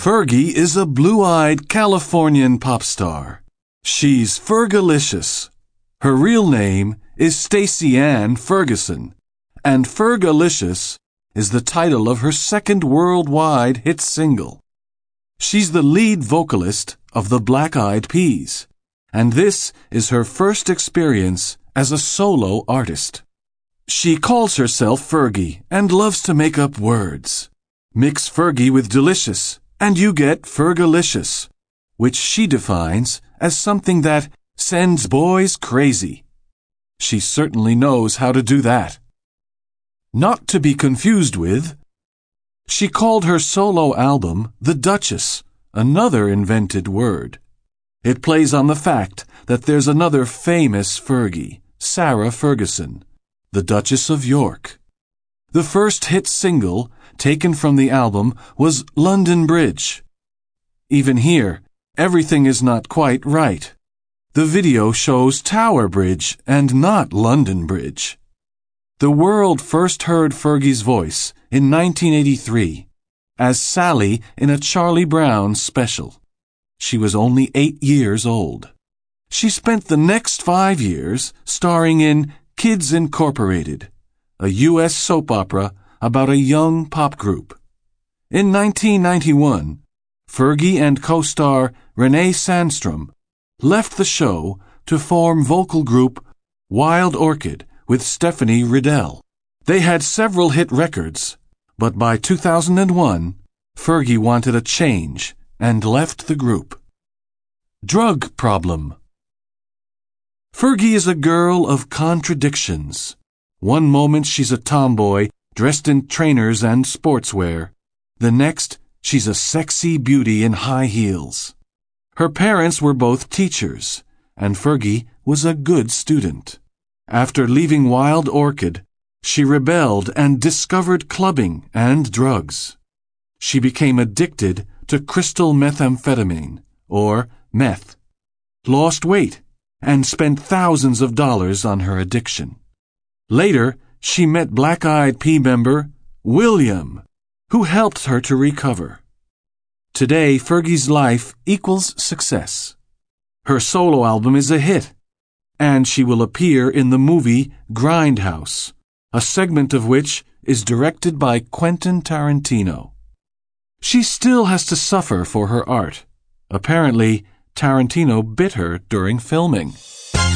Fergie is a blue-eyed Californian pop star. She's Fergalicious. Her real name is Stacey Ann Ferguson, and Fergalicious is the title of her second worldwide hit single. She's the lead vocalist of the Black Eyed Peas, and this is her first experience as a solo artist. She calls herself Fergie and loves to make up words. Mix Fergie with delicious, and you get Fergalicious, which she defines as something that sends boys crazy. She certainly knows how to do that. Not to be confused with, she called her solo album The Duchess, another invented word. It plays on the fact that there's another famous Fergie, Sarah Ferguson, the Duchess of York. The first hit single taken from the album was London Bridge. Even here, everything is not quite right. The video shows Tower Bridge and not London Bridge. The world first heard Fergie's voice in 1983 as Sally in a Charlie Brown special. She was only 8 years old. She spent the next 5 years starring in Kids Incorporated, a U.S. soap opera about a young pop group. In 1991, Fergie and co-star Renee Sandstrom left the show to form vocal group Wild Orchid with Stephanie Riddell. They had several hit records, but by 2001, Fergie wanted a change and left the group. Drug problem. Fergie is a girl of contradictions. One moment she's a tomboy dressed in trainers and sportswear. The next, she's a sexy beauty in high heels. Her parents were both teachers, and Fergie was a good student. After leaving Wild Orchid, she rebelled and discovered clubbing and drugs. She became addicted to crystal methamphetamine, or meth, lost weight, and spent thousands of dollars on her addiction. Later, she met Black Eyed Peas member William, who helped her to recover. Today, Fergie's life equals success. Her solo album is a hit, and she will appear in the movie Grindhouse, a segment of which is directed by Quentin Tarantino. She still has to suffer for her art. Apparently, Tarantino bit her during filming.